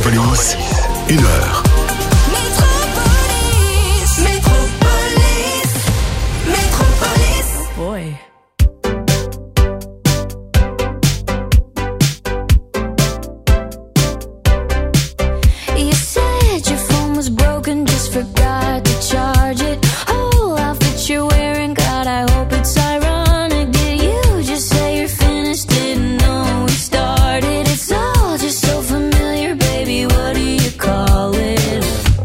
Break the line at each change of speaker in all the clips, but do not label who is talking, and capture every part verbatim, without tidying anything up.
Métropolis, une heure.
Métropolis, Métropolis, Métropolis.
Boy.
You said your phone was broken, just forgot to charge it. Oh, outfit you're wearing, God, I hope it's ironic. Did you just say you're finished? Didn't know we started. It's all just so familiar, baby. What do you call it?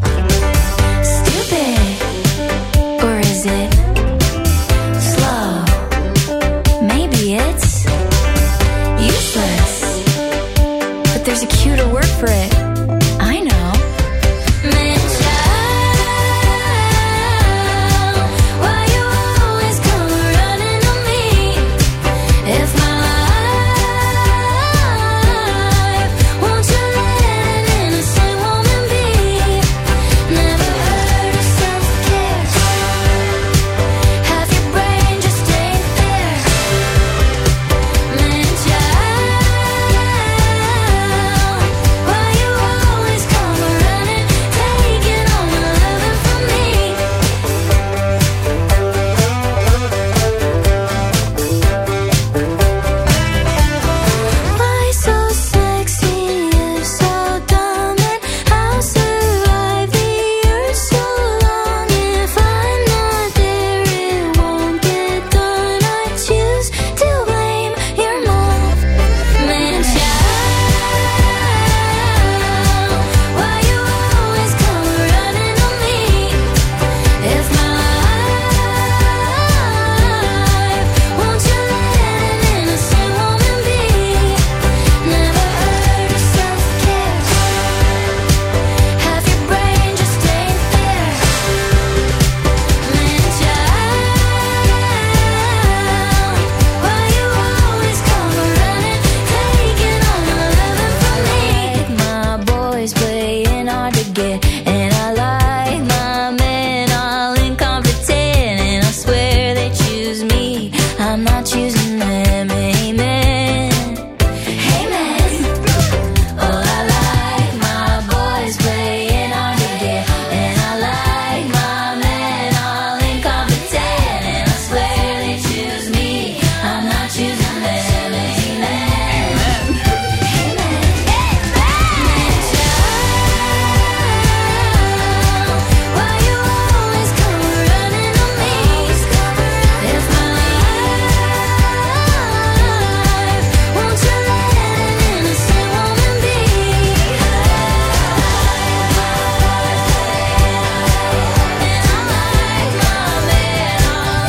Stupid, or is it slow? Maybe it's useless, but there's a cuter word for it. I know. Man, child, why you always come running on me? If my life, won't you let an innocent woman be? Never heard of self-care. Half your brain just ain't there. Man, child, why you always come running, taking all my loving from me? Why so sexy, you so dumb, and I'll survive the earth so long. If I'm not there, it won't get done. I choose to blame your mom. Man, child, why you always come running on me? If my life, won't you let an innocent woman be? Never heard of self-care. Half your brain just ain't there. Man, child, why you always come running, taking all my loving from me? My boys playing hard to get, and I like my men all incompetent, and I swear they choose me, I'm not choosing them. Amen. Amen. Oh, I like my boys playing hard to get, and I like my men all incompetent, and I swear they choose me, I'm not choosing them. Amen. Why you always come running on me? If my life, won't you let an innocent woman be? And I like my men all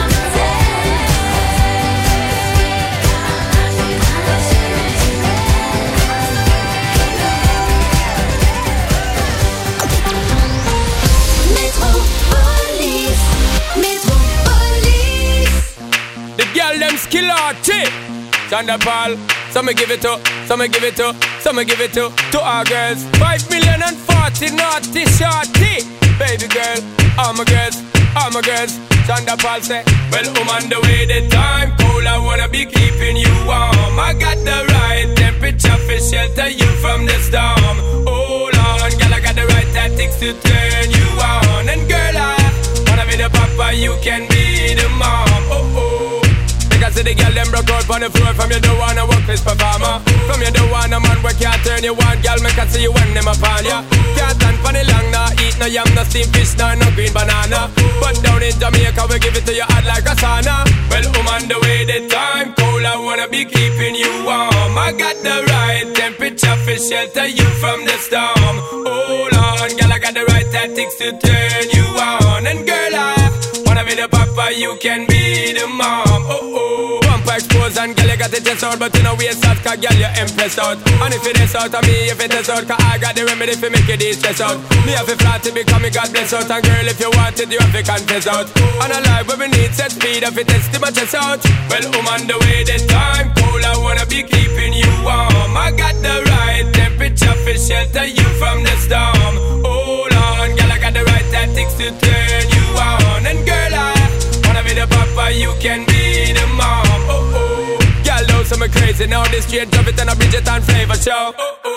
Métropolis, Métropolis.
The girl them skill arty. Sandra Paul, some give it to, some give it to, some give it to, to our girls. Five million and forty naughty shorty. Baby girl, all my girls, all my girls. Sandra Paul say, well, I'm on the way, the time cold, I wanna be keeping you warm. I got the right temperature for shelter you from the storm. Hold on, girl, I got the right tactics to turn you on. And girl, I wanna be the papa, you can be the mom. Oh, oh. Because the girl them broke out on the floor. From you don't wanna work this performer. From you don't want a man where can't turn you on. Girl, me can see you when them upon ya. Can't stand for the long, nah. Eat no yam, no steamed fish, nah, no green banana. But down in Jamaica, we give it to you hot like a sauna. Well, I'm on the way, the time cold, I wanna be keeping you warm. I got the right temperature for shelter you from the storm. Hold on, girl, I got the right tactics to turn you on. And girl, I wanna be the papa, you can be the mom. Oh, oh. Bumper expose and girl, you got the test out, but you know we out, cause girl, you impressed out. And if it is out of me, if it is out, cause I got the remedy for make it stress out. Me have a flat to become me God bless out. And girl, if you want it, you have to confess out. And a life where we need set speed, if it is to my chest out. Well, I'm on the way, the time cold, I wanna be keeping you warm. I got the right temperature for shelter you from the storm. Hold on, girl, I got the right tactics to turn you on. And girl, I wanna be the papa, you can be the mom. Oh, oh. Girl, know some crazy now, this straight drop it and a Bridget and flavor show. Oh, oh.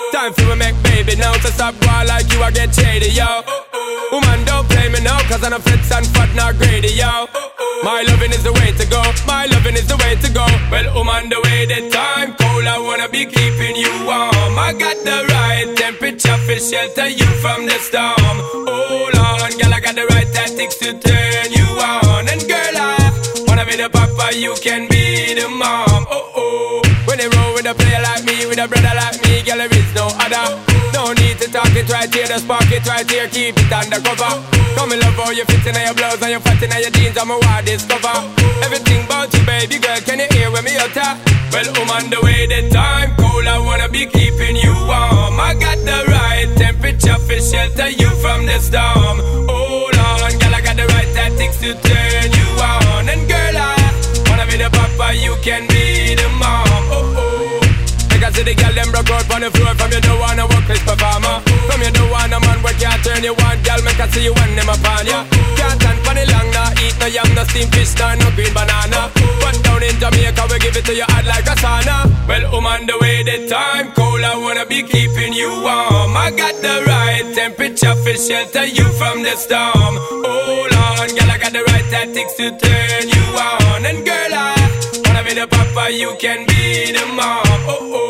Time for we make baby now. So stop boy like you, I get shady, yo. Woman, don't play me now, cause I'm a fits and fat, not greedy, yo. My loving is the way to go, my loving is the way to go. Well, woman, the way the time cold, I wanna be keeping you warm. I got the right temperature for shelter you from the storm. Hold on, girl, I got the right tactics to turn you on. And girl, I wanna be the papa, you can be the mom. Oh, oh. When they roll with a player like me, with a brother like me, girl, there is no other. No need to talk it right here, the spark it right here, keep it undercover. Come in love how you fit in your blouse and you fat in your jeans, I'm a wild discover. Everything about you, baby girl, can you hear when me utter? Well, I'm on the way, the time cold, I wanna be keeping you warm. I got the right temperature for shelter you from the storm. Hold on, girl, I got the right tactics to turn you on. And girl, I wanna be the papa, you can be the mom. Oh, oh. I see the girl them broke out on the floor. From you don't wanna work this performer. From you don't want a man where can't turn you on. Girl, make I see you when them upon ya. Can't stand for the long, nah. Eat no yam, no steamed fish, nah, no green banana. But down in Jamaica, we give it to you hot like a sauna. Well, I'm on the way, the time cold, I wanna be keeping you warm. I got the right temperature for shelter you from the storm. Hold on, girl, I got the right tactics to turn you on. And girl, I wanna be the papa, you can be the mom. Oh, oh.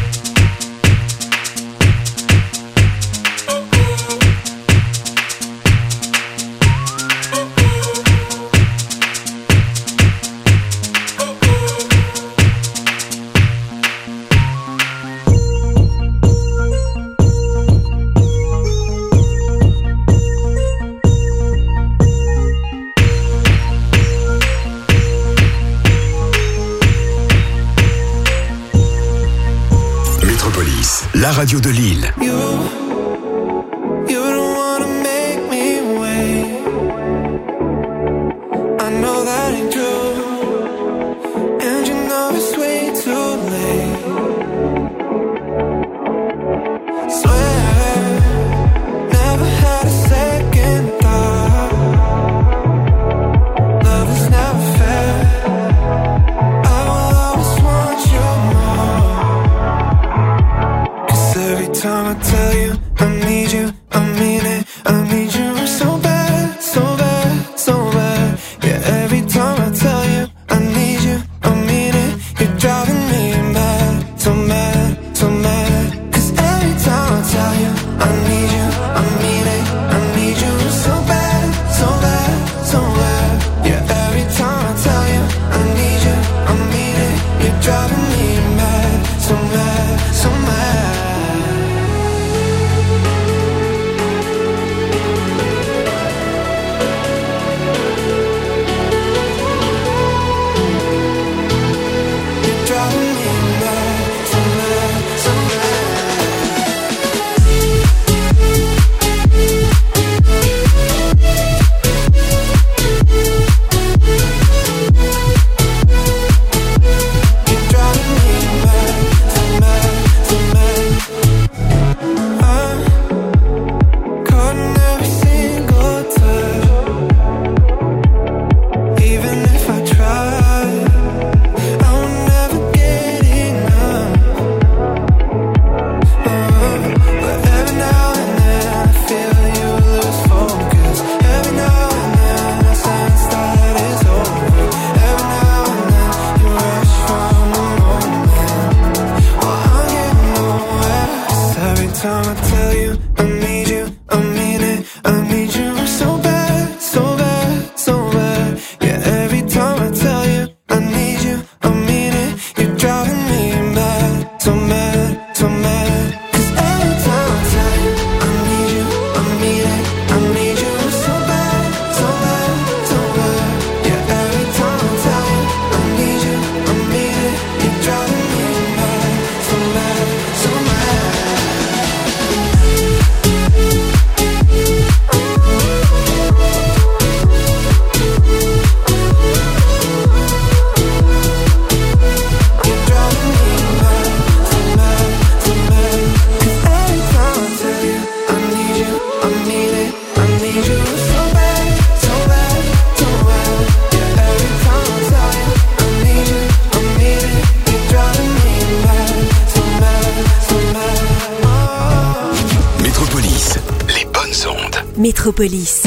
La radio de Lille.
You, you don't wanna make me wait. I know that ain't true, and you know it's way too late. Swear, never had a second thought. Love is never fair. I will always want you more. Every time I tell you
Métropolis.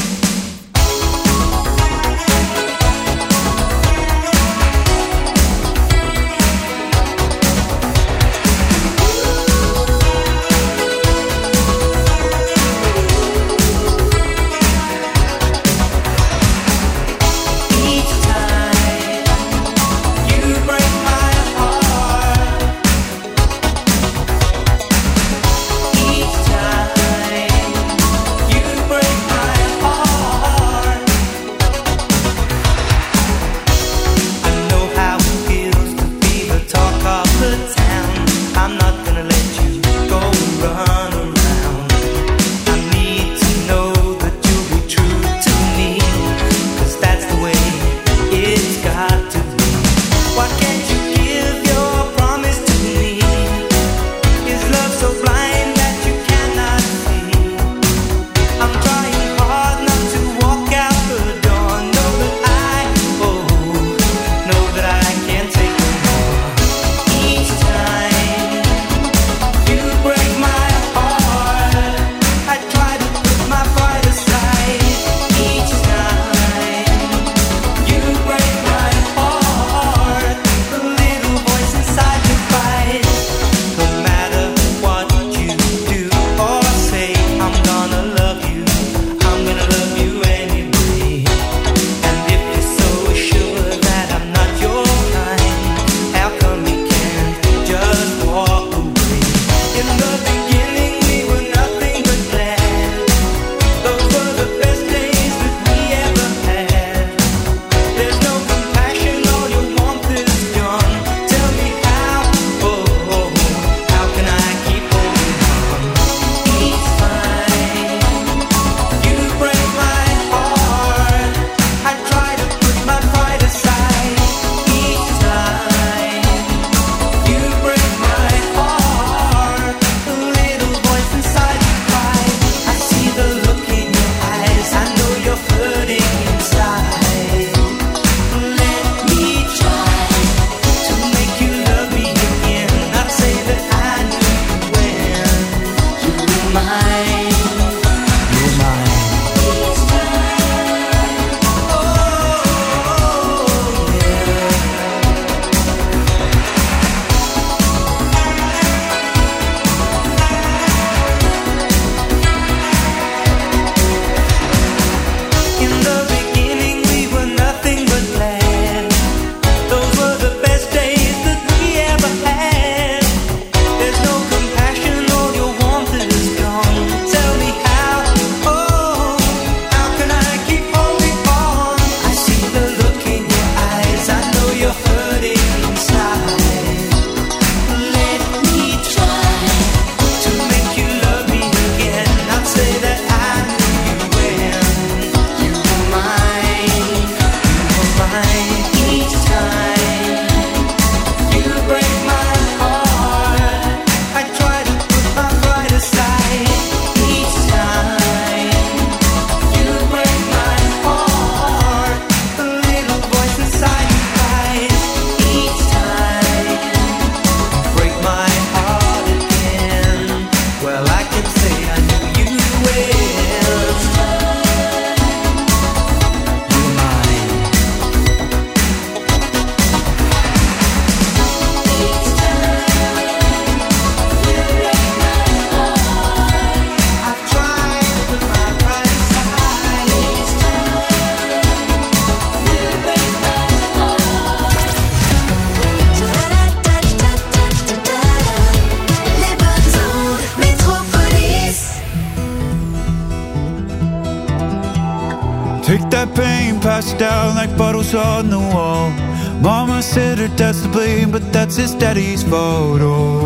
Take that pain, pass it down like bottles on the wall. Mama said her dad's to blame, but that's his daddy's fault.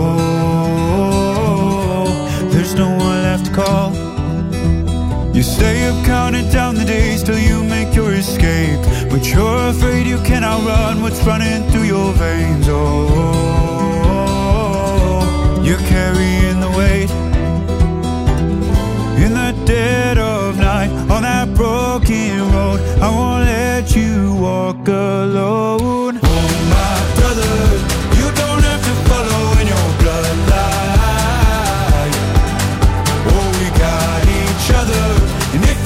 Oh, there's no one left to call. You stay up counting down the days till you make your escape, but you're afraid you cannot run what's running through your veins. Oh, you're carrying the weight in the dead of night on that broken road. I won't let you walk alone. Oh my brother, you don't have to follow in your bloodline. Oh, we got each other, and if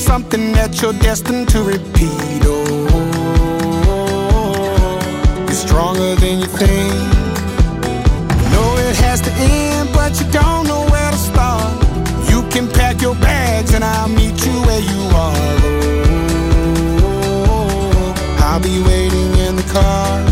something that you're destined to repeat. Oh, you're stronger than you think. You know it has to end, but you don't know where to start. You can pack your bags and I'll meet you where you are. Oh, I'll be waiting in the car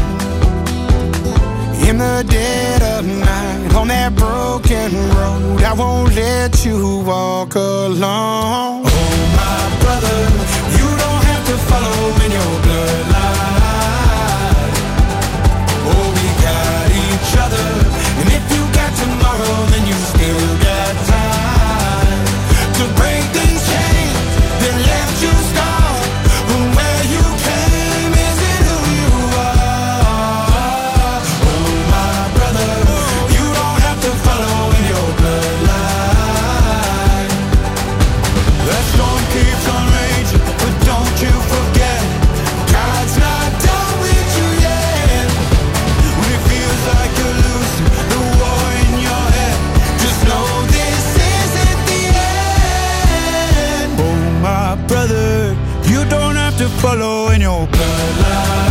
in the dead of night on that broken road. I won't let you walk alone. Oh, my brother, you don't have to follow in your bloodline. Oh, we got each other, and if you got tomorrow, then you still got time to break these chains that left you scarred from where you came. Is it who you are? Oh, my brother, you don't have to follow in your bloodline.
The storm keeps on raging, but don't you forget,
God's not done with you yet.
when it feels like you're losing the war in your head.
Just know this isn't the end.
Oh, my brother, you don't have to follow in your bloodline.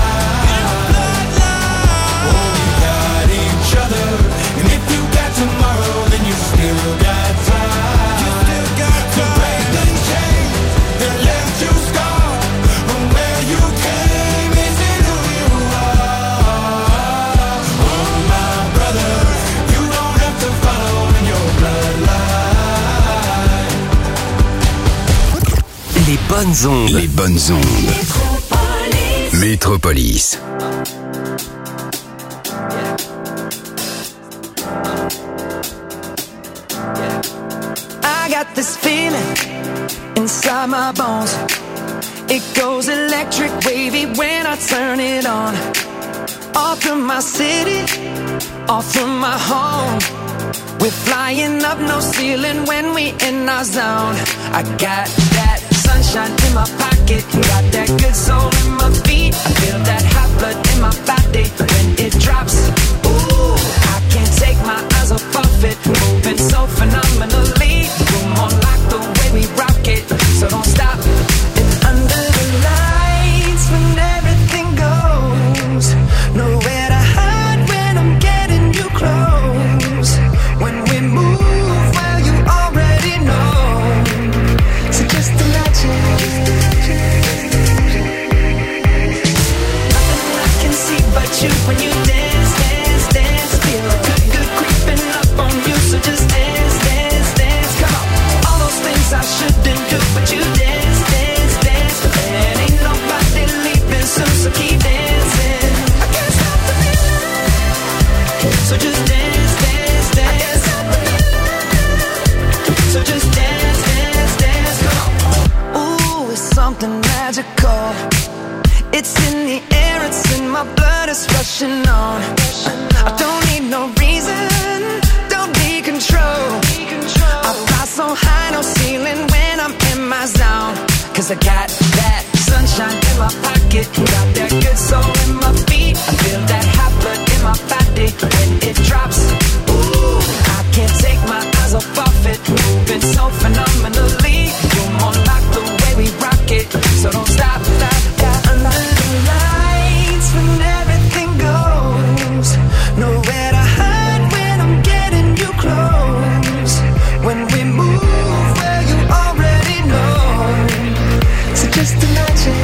Oh, we got each other, and if you got tomorrow, then you still got time.
You still got
to break
time.
the chains that left you scarred from where you came. Is it who you are? Oh, my brother, you don't have to follow in your bloodline.
Les bonnes ondes. Les bonnes ondes.
Métropolis.
Métropolis.
I got this feeling inside my bones. It goes electric wavy when I turn it on. Off from my city, off from my home. We're flying up, no ceiling when we in our zone. I got that sunshine in my pocket, got that good soul in my feet. I feel that hot blood in my body when it drops. Ooh, I can't take my eyes off of it, moving so phenomenally. You're more like the way we rock it, so don't stop. And under the lights when everything goes, nowhere to hide when I'm getting you close. When we move, well you already know. So just imagine. Nothing I can see but you when you dance, dance, dance. Feel good, good creeping up on you. So just dance, dance, dance. Come on. All those things I shouldn't do, but you dance, dance, dance. And ain't nobody leaving soon, so keep dancing. I can't stop the feeling. So just dance, dance, dance. I can't stop the feeling. So just dance, dance, dance. Come on. Ooh, it's something magical. It's in the air, it's in my blood, it's rushing on. I don't need no reason, don't need control. I fly so high, no ceiling when I'm in my zone. Cause I got that sunshine in my pocket, got that good soul in my feet. I feel that hot blood in my body when it drops. Ooh, I can't take my eyes off of it, moving so phenomenally. You're more like the way we rock it, so don't stop, stop, stop. Under the lights when everything goes, nowhere to hide when I'm getting you close. When we move, well you already know. So just imagine.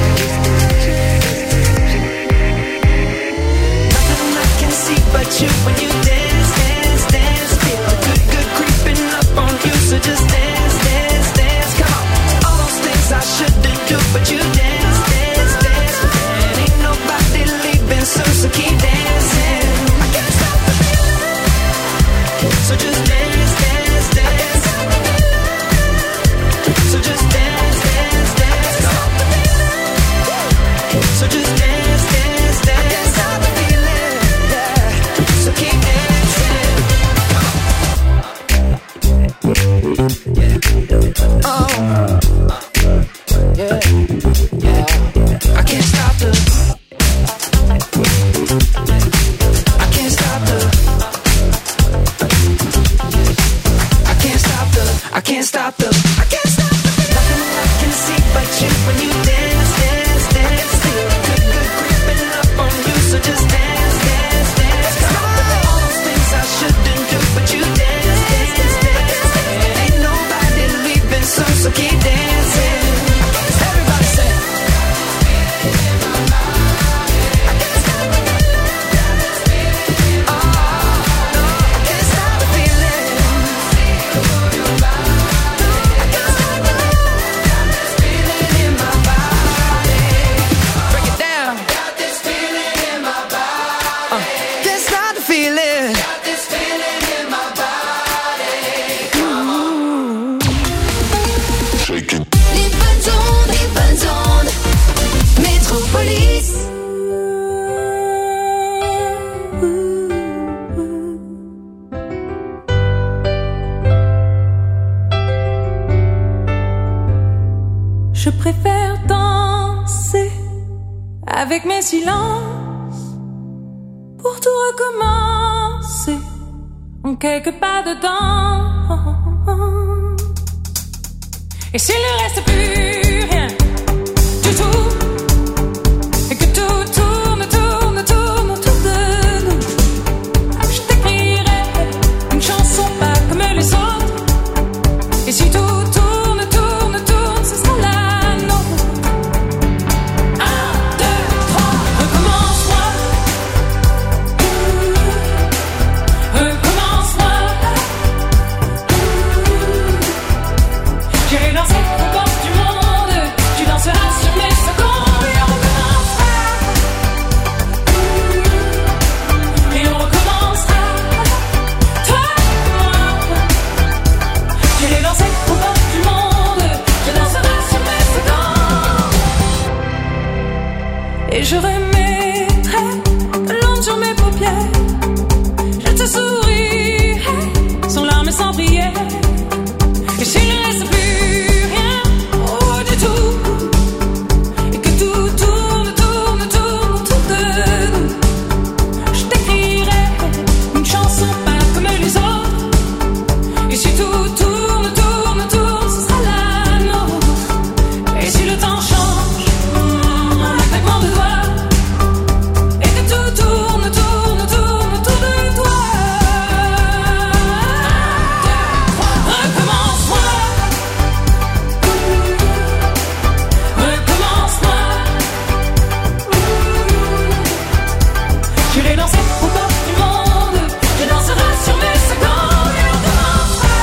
Nothing I can see but you when you dance, dance, dance. Feel good, good creeping up on you. So just dance, dance, dance. Come on. All those things I shouldn't do, but you dance, dance, dance. And ain't nobody leaving soon, so keep dancing. I can't stop the feeling. So just dance, dance, dance. So just dance, dance, dance. So just dance, dance, dance. I can't stop the feeling, yeah. So keep dancing. Oh, yeah, yeah. I can't stop the. I can't stop the. I can't stop the. I can't stop the. I can't stop the. Nothing I can see but
avec mes silences pour tout recommencer en quelques pas de temps. Et s'il ne reste plus rien du tout, et que tout tourne, tourne, tourne autour de nous, je t'écrirai une chanson pas comme les autres. Et si tout tourne, tourne, tourne, ce sera la nôtre. Un, deux, trois, recommence-moi. Recommence-moi. J'irai danser aux portes du monde. Tu danseras sur mes secondes. Et on recommencera. Et on recommencera. Toi et moi. J'irai danser aux portes du monde. Tu danseras sur mes secondes. Et je remettrai de l'ombre sur mes paupières. Je te sourirai sans larmes et sans prière. Et s'il ne reste plus rien, oh du tout, et que tout tourne, tourne, tourne autour de nous, je t'écrirai une chanson pas comme les autres. Et si tout tourne, tourne, tourne, ce sera la nôtre. Et si le temps change, en un claquement de doigts, et que tout tourne, tourne, tourne autour de toi. Recommence-moi. Recommence-moi. J'irai danser aux portes du monde. Tu danseras sur mes secondes. Et on recommencera.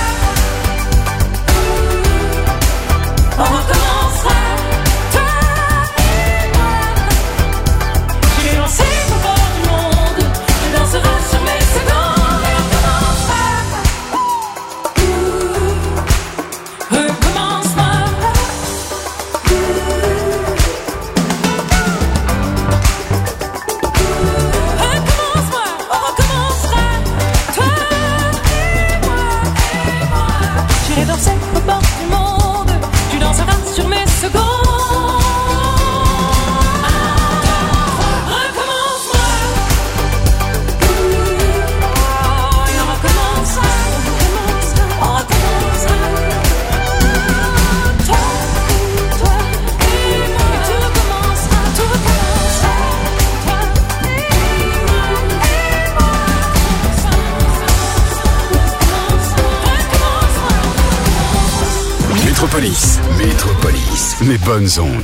On recommencera. Toi et moi. J'irai danser aux portes du monde. Tu danseras sur mes secondes. Et on recommencera. Recommence-moi. Recommence-moi, on recommencera. Toi et moi, et moi. J'irai danser aux portes du monde. Tu danseras sur mes secondes. Recommence-moi. Et on recommencera. On recommencera. Toi, toi et moi. Et tout recommencera, tout recommencera. Toi et moi, et moi. Recommence-moi.
Métropolis, Métropolis, mes bonnes ondes.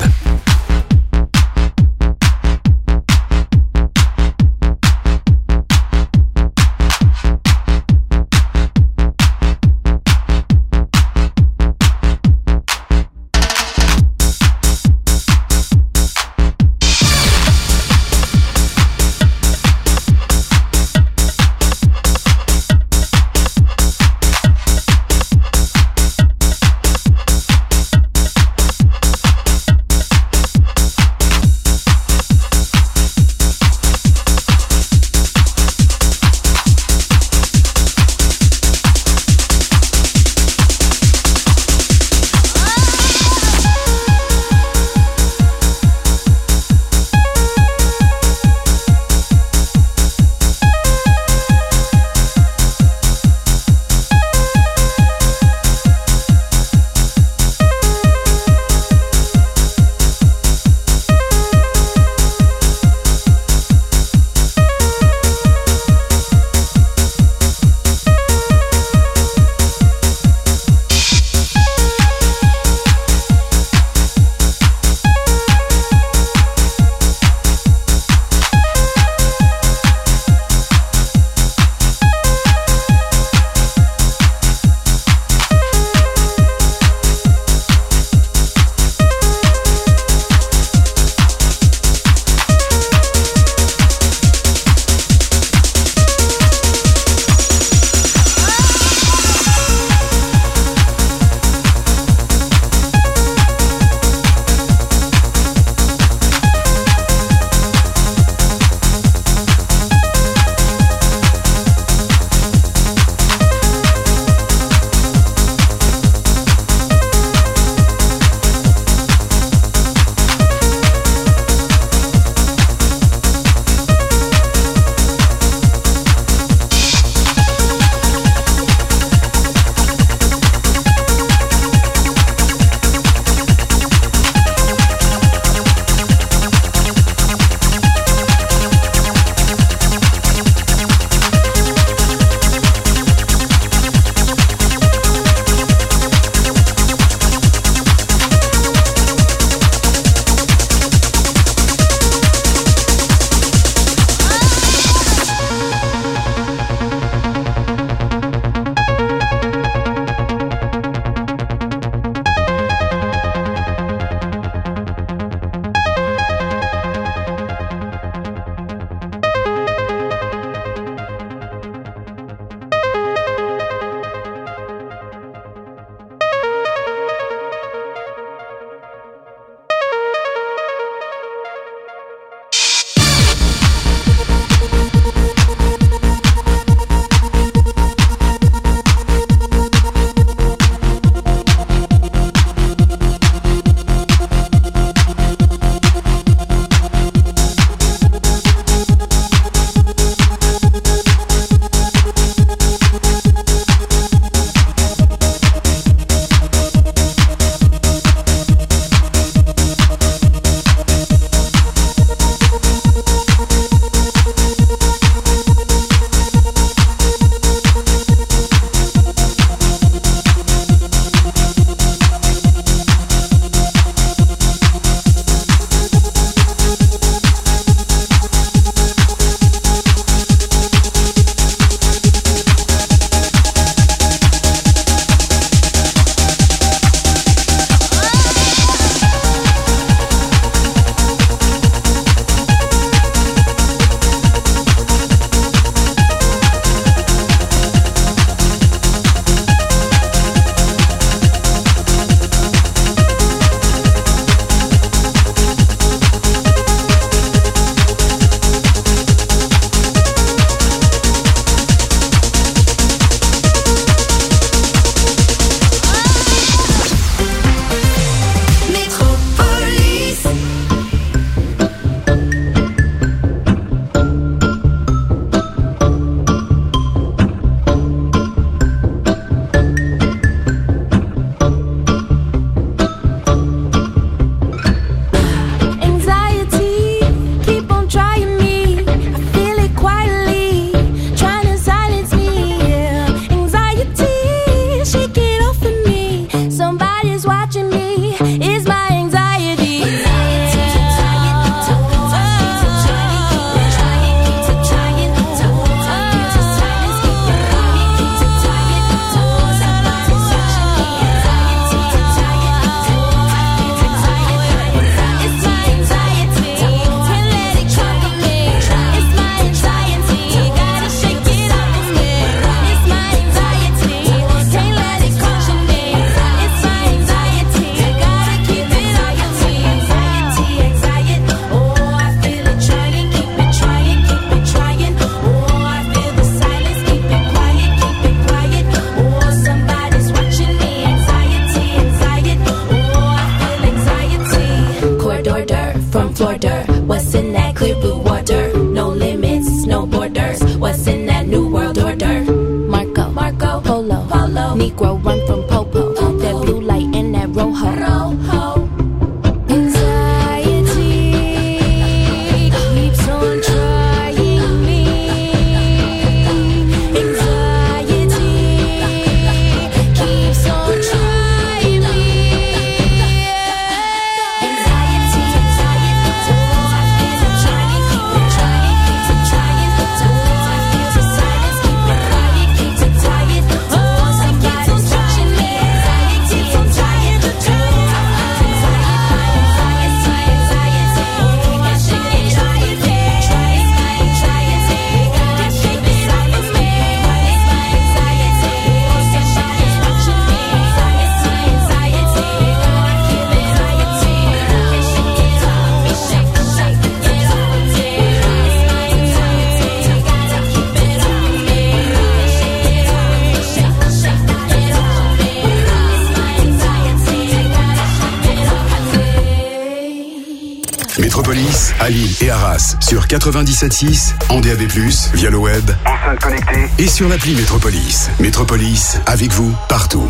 à Lille et Arras sur quatre-vingt-dix-sept six, en D A B plus, via le web, enceinte connectée et sur l'appli Métropolis. Métropolis, avec vous, partout.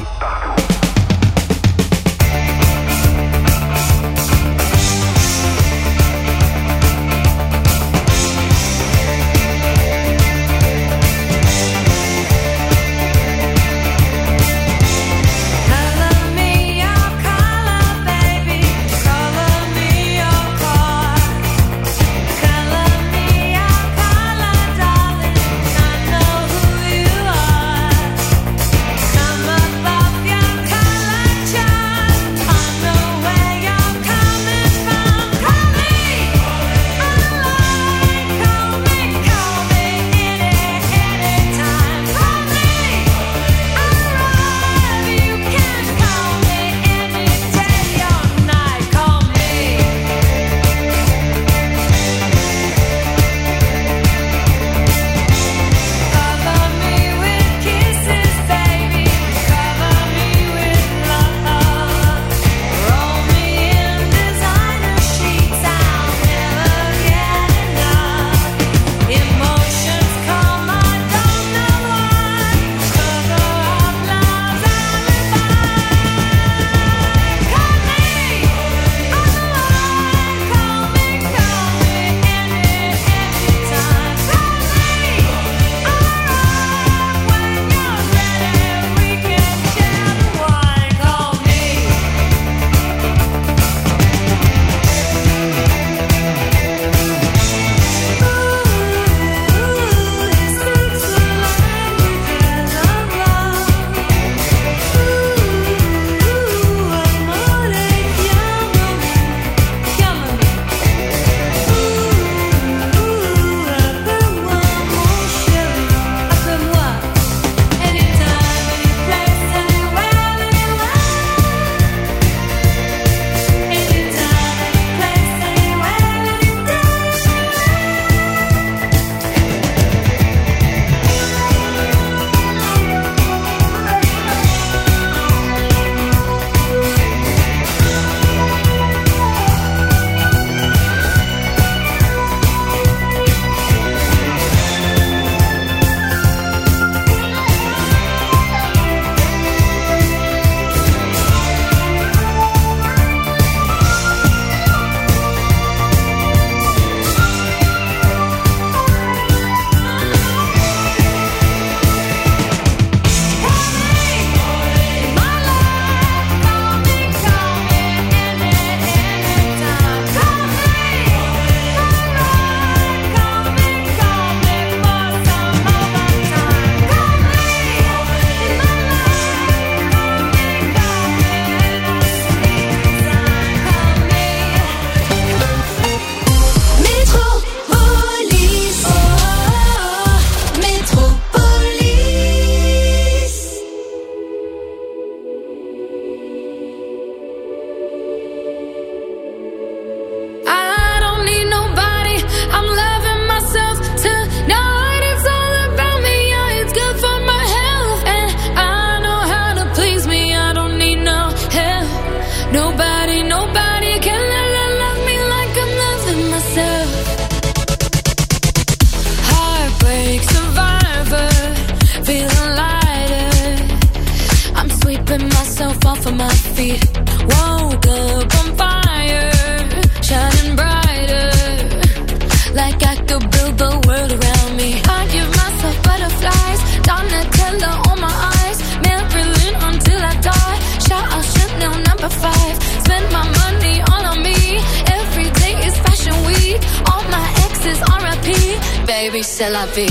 Baby, c'est la vie.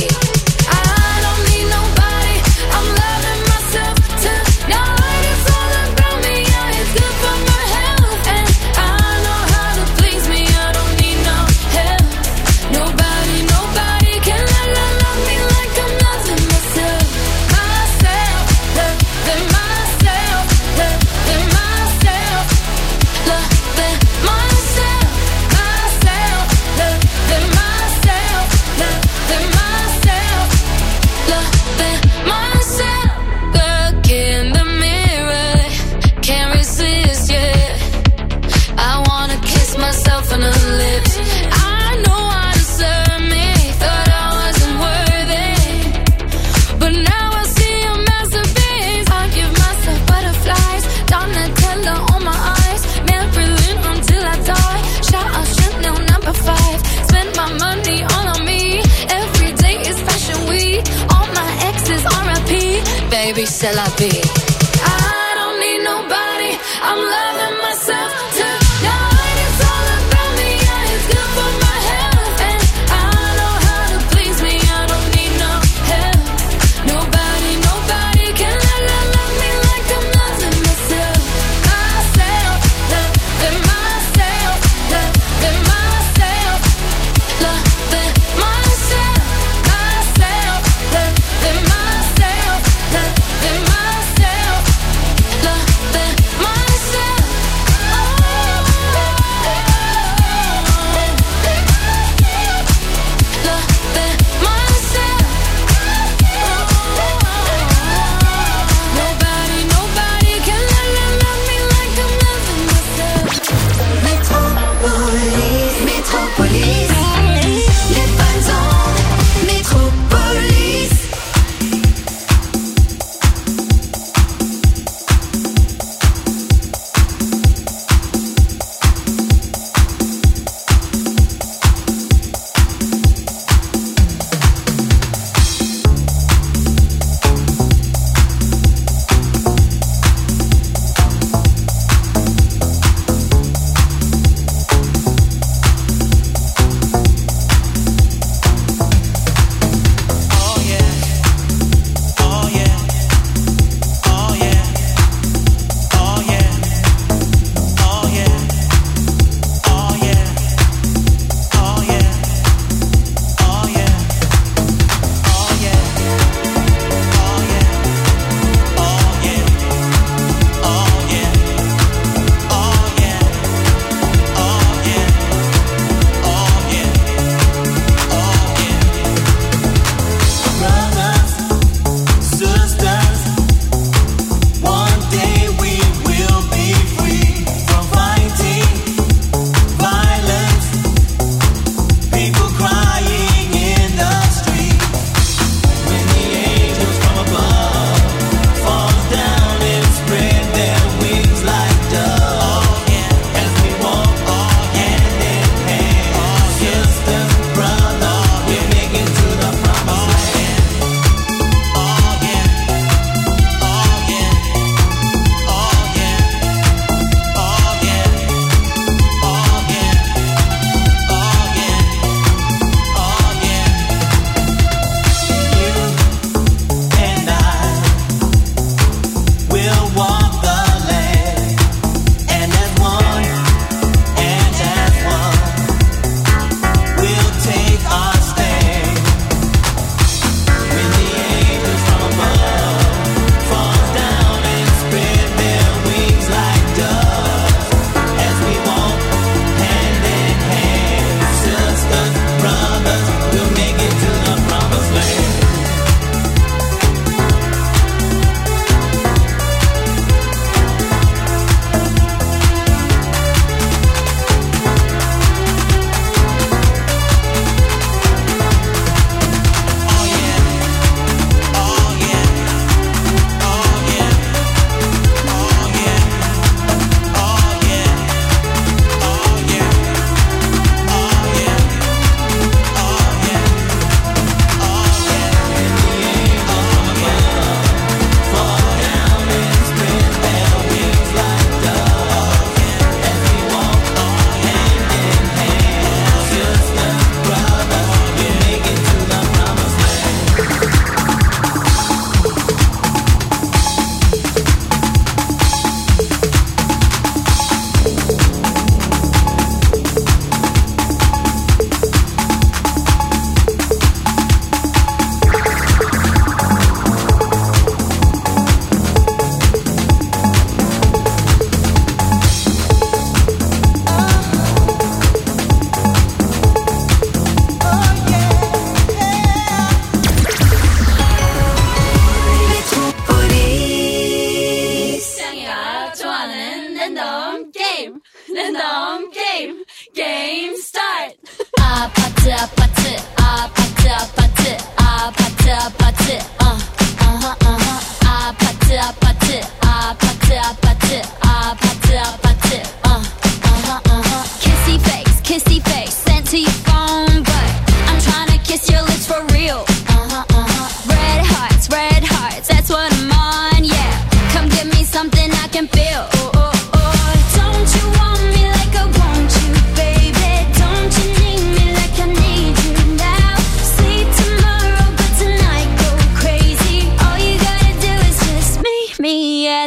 I don't need nobody. I'm loving myself tonight. It's all about me. Yeah, it's good for my health, and I know how to please me. I don't need no help. Nobody, nobody can love, love, love me like I'm loving myself. Myself, loving myself, loving myself, loving myself, myself, loving myself, loving myself. baby, c'est la vie. I don't need nobody, I'm loving myself tonight. It's all about me, yeah, it's good for my health. And I know how to please me, I don't need no help. Nobody, nobody can love, love, love me like I'm loving myself. Myself, loving myself, loving myself, loving myself, myself, loving myself, loving myself.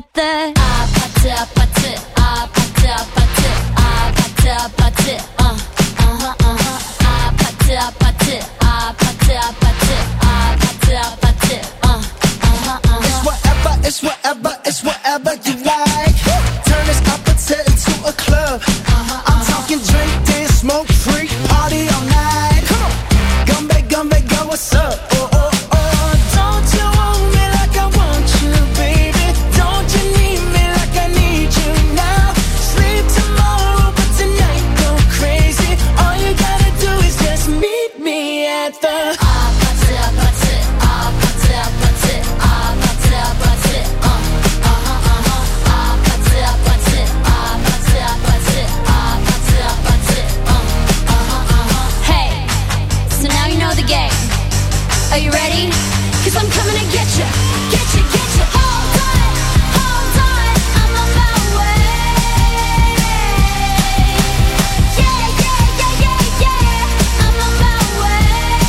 the 아파트 아파트 아파트 아파트 아파트 아파트 uh uh-huh uh-huh 아파트 아파트 아파트 아파트 아파트 아파트 uh uh-huh uh-huh
It's whatever, it's whatever, it's whatever you like. Turn this apache into a club. I'm talking drink, dance, smoke, freak, party all night. Come on, Gumbe, Gumbe, go, what's up? Oh, oh, oh, don't you want me like I want you, baby? Don't you need me like I need you now? Sleep tomorrow, but tonight go crazy. All you gotta do is just meet me at the
아파트 아파트 아파트 아파트 아파트 아파트 uh uh-huh uh-huh 아파트 아파트 아파트 아파트 아파트 아파트 uh uh-huh uh-huh Hey, so now you know the game. Are you ready? Cause I'm coming to get you, get you, get you. Hold on, hold on, I'm on my way. Yeah, yeah, yeah, yeah, yeah, I'm on my way.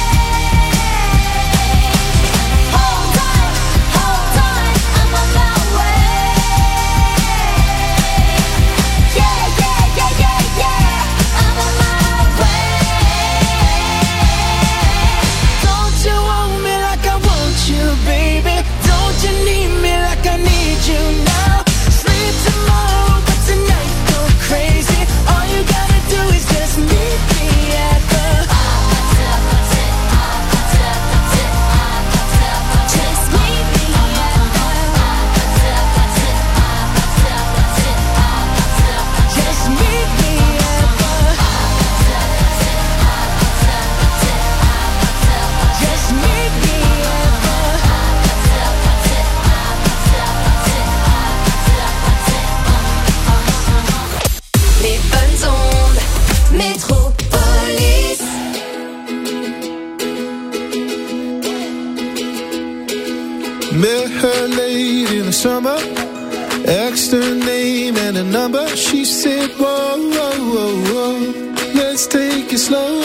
Hold on, hold on, I'm on my way. Yeah, yeah, yeah, yeah, yeah, I'm on my way.
Don't you want me like I want you, baby? Don't you need me like I need you now? Sleep tomorrow, but tonight go crazy. All you gotta do is just meet me at the
아파트 아파트 아파트 아파트 아파트 아파트 Just meet me at the 아파트 아파트 아파트 아파트 아파트 아파트
Just meet me at the
아파트 아파트 아파트 아파트 아파트 아파트
Just meet me at the
아파트 아파트 아파트 아파트 아파트 아파트 Les bonnes ondes Métropolis
Met her late in the summer, asked her name and a number. She said, whoa, whoa, whoa, whoa, let's take it slow.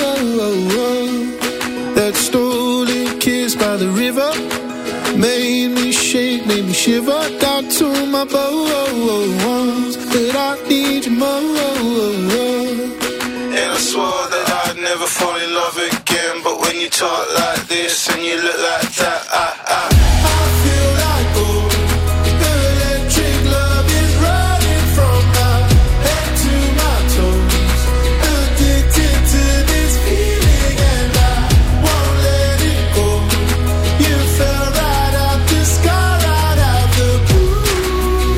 That stolen kiss by the river made me shake, made me shiver. Down to my bones, that I need you more. And I swore that I'd never fall in love again. But when you talk like this and you look like that, I, I, I feel like, oh, the electric love is running from my head to my toes. Addicted to this feeling and I won't let it go. You fell right out the sky, right out the blue.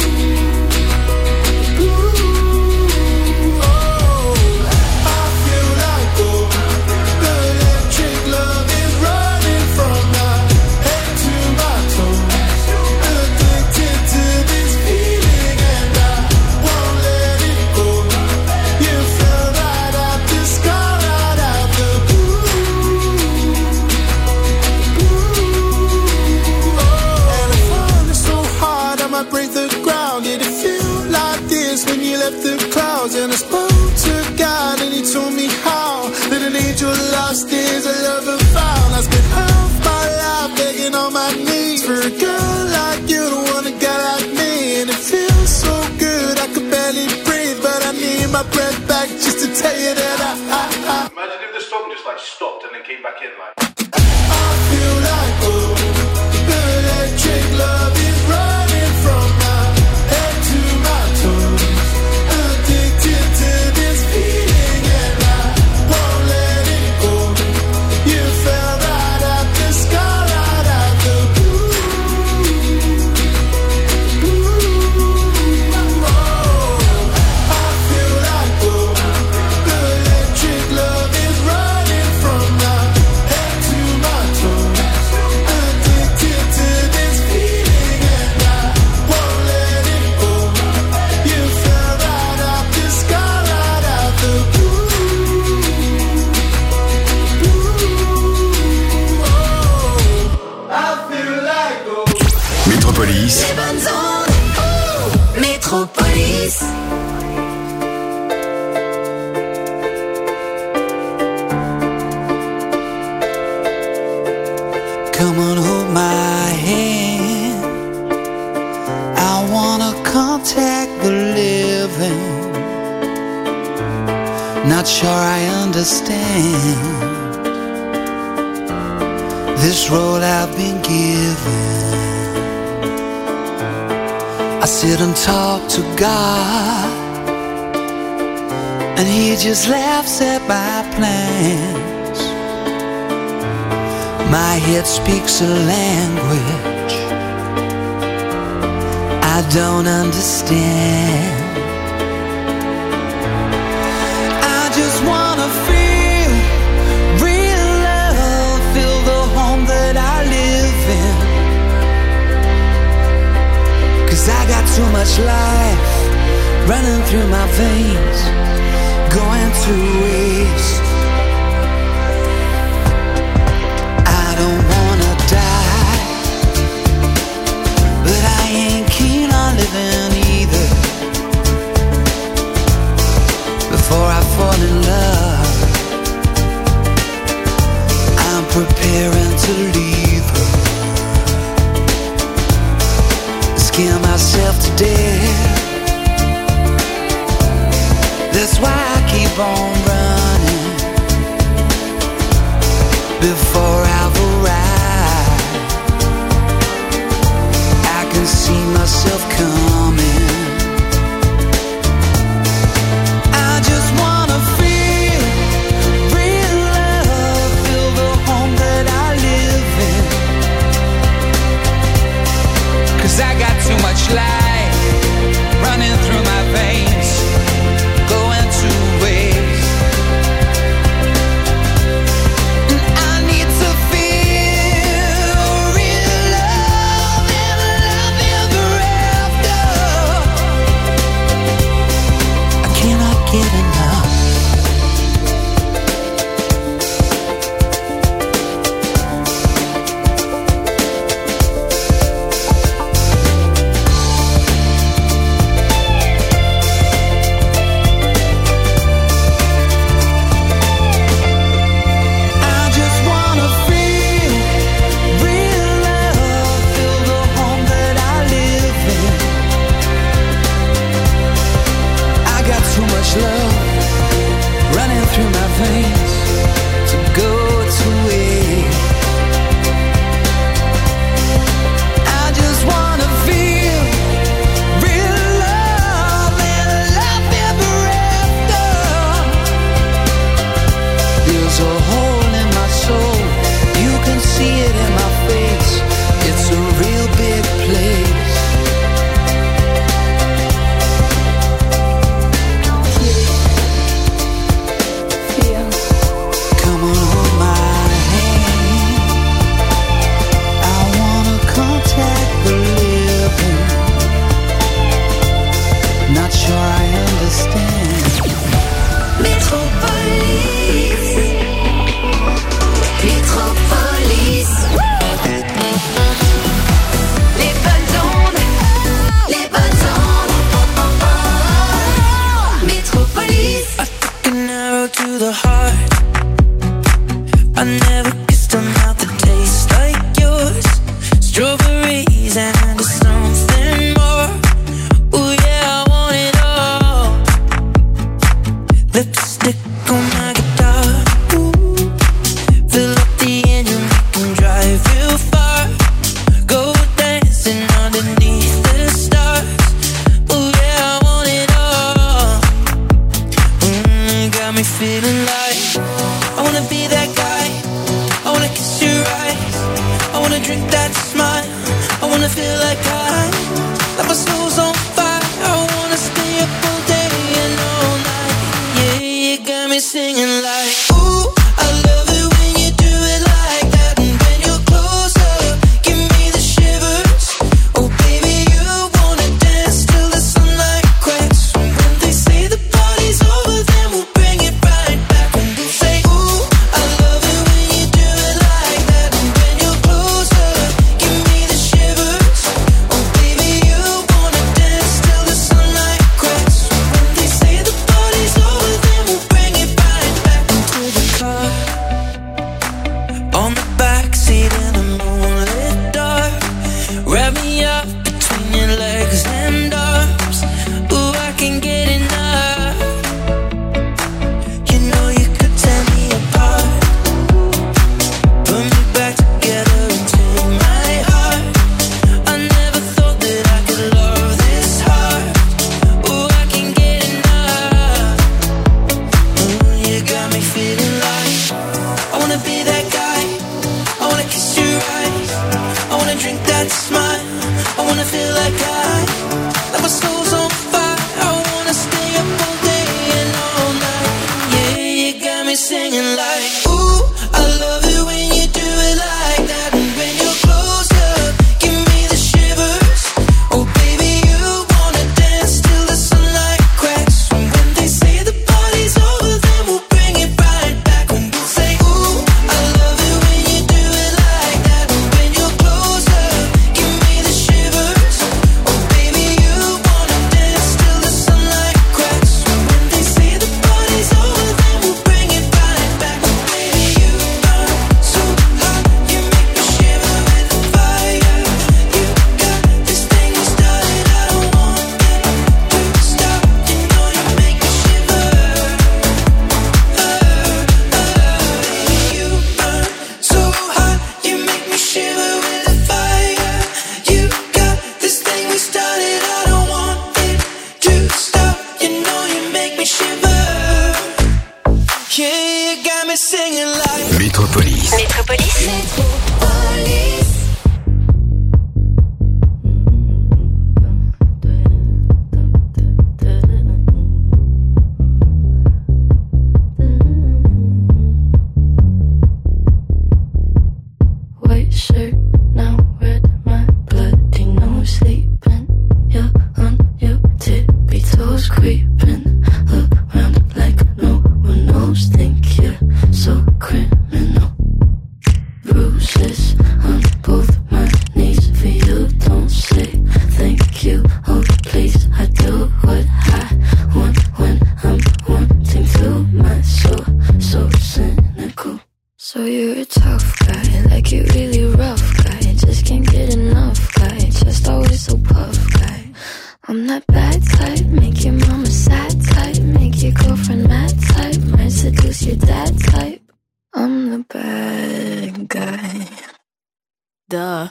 Blue, oh, I feel like, oh, the electric love is running from my head to my toes. Addicted to this feeling and I won't let it go. You fell right out the sky, right out the blue. And I found it so hard I might break the ground. Did it feel like this when you left the clouds? And I spoke to God and he told me how that an angel lost is a lover found. I spent half my life begging on my knees for a girl like you to want a guy like me. And it feels so good I could barely breathe, but I need my breath back just to tell you that I, I, I
Imagine if the song just like stopped and then came back in like.
I feel like, oh, the electric love is running from my head to my toes. Addicted to this feeling and I won't let it go. You fell right out the sky, right out the blue. Blue, oh, I feel like, oh, the electric love is running from my head to my toes. Addicted to this feeling and I won't let it go. You fell right out the sky, right out the blue. Blue, oh, I feel like, oh.
Métropolis,
Les bonnes ondes Métropolis
Come on, hold my hand. I wanna
contact the living. Not sure I understand this role I've been given. I sit and talk to God, and He just laughs at my plans. My head speaks a language I don't understand. I just wanna feel real love, feel the home that I live in. 'Cause I got too much life running through my veins, going to waste. I don't wanna die, but I ain't keen on living either. Before I fall in love, I'm preparing to leave her. Scare myself to death. That's why I keep on running before I've arrived. I can see myself coming. I just wanna feel real love, feel the home that I live in. 'Cause I got too much life running through my veins, going to waste. And I need to feel real love and love ever after. I cannot get enough. I just wanna feel real love, feel the home that I live in. I got too much love running through my veins to go to waste. I just wanna feel real love and love ever after. There's a hole in my soul, you can see it in my face. It's a real big place. Come on, hold my hand. I wanna contact the living. Not sure I understand.
Métropolis. Métropolis. Les bonnes ondes. Les bonnes ondes. Métropolis.
An arrow to the heart. I never kissed a mouth that tastes like yours. Strawberries and something more. Ooh yeah, I want it all. Lipstick on my guitar. Ooh. Fill up the engine, we can drive real far. Go dancing underneath the stars. Ooh yeah, I want it all. Mm, got me feeling like I wanna be that guy. I wanna kiss your eyes. I wanna drink that smile. I wanna feel like I, like my soul's on fire. I wanna stay up all day and all night. Yeah, you got me singing like, ooh, I love it when you do it like that. And when you're closer, give me the shivers. Oh baby, you wanna dance till the sunlight cracks. And when they say the party's over, then we'll bring it right back. And we'll say, ooh, I love it when you do it like that. And when you're closer, give me the shivers. Oh
Métropolis.
Métropolis. Métropolis.
White shirt, now red, my bloody nose sleeping. You're on your tippy toes, creeping around like no one knows. Think you're so criminal. Bruises on both my knees for you. Don't say thank you. Oh please, I do what I want when I'm wanting to. My soul so cynical. So you're a tough guy, like you really rough guy. Just can't get enough guy, just always so puff guy. I'm that bad type, make your mama sad type, make your girlfriend mad type, might seduce your dad type. I'm the bad guy. Duh.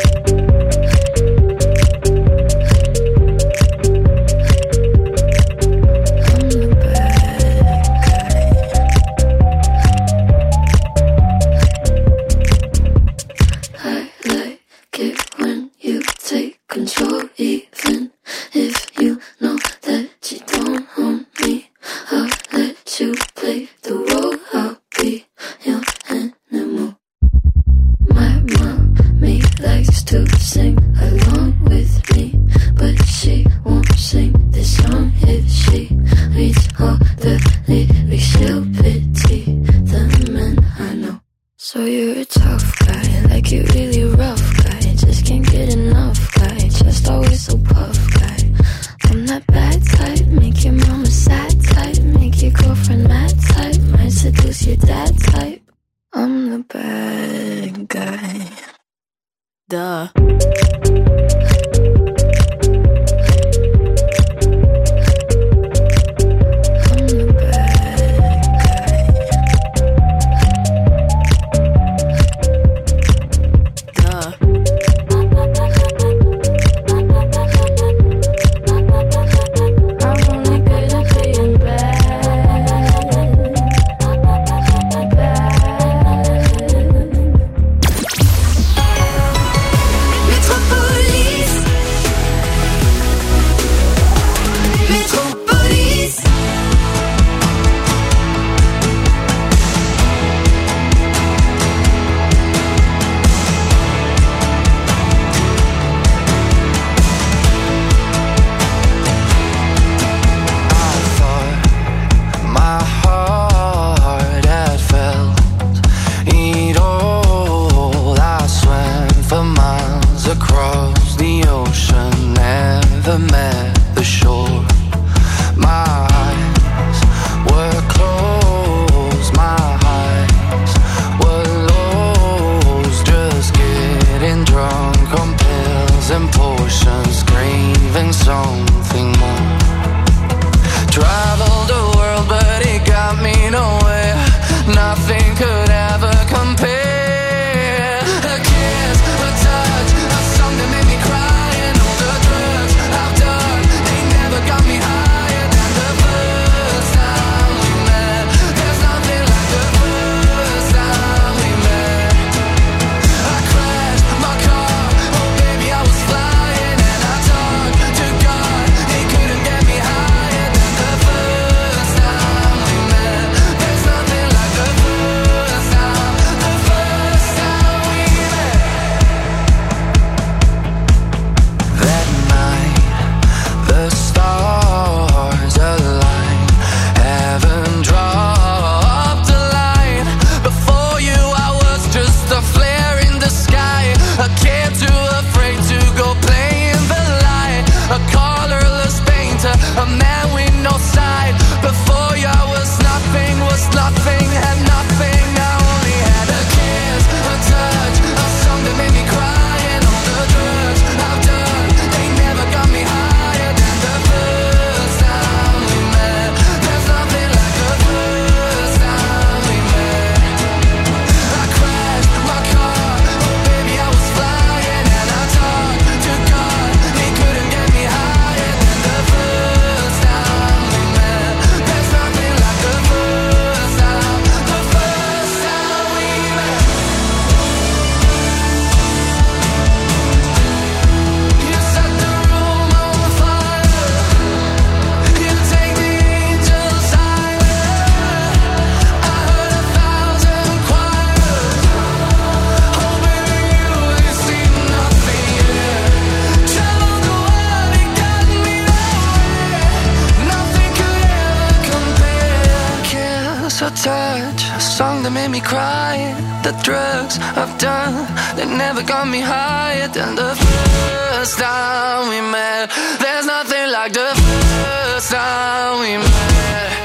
Control, even if you know that you don't own me. I'll let you play the role. I'll be your animal. My mommy likes to sing along with me, but she won't sing this song if she reads all the lyrics. She'll pity the men I know. So you're a tough guy, like you really rough guy. Just can't get enough guy, just always so puff guy. I'm that bad type, make your mama sad type, make your girlfriend mad type, might seduce your dad type. I'm the bad guy. Duh.
Got me higher than the
crying. The drugs I've done, they never got me higher than the first time we met. There's nothing like the first time we met.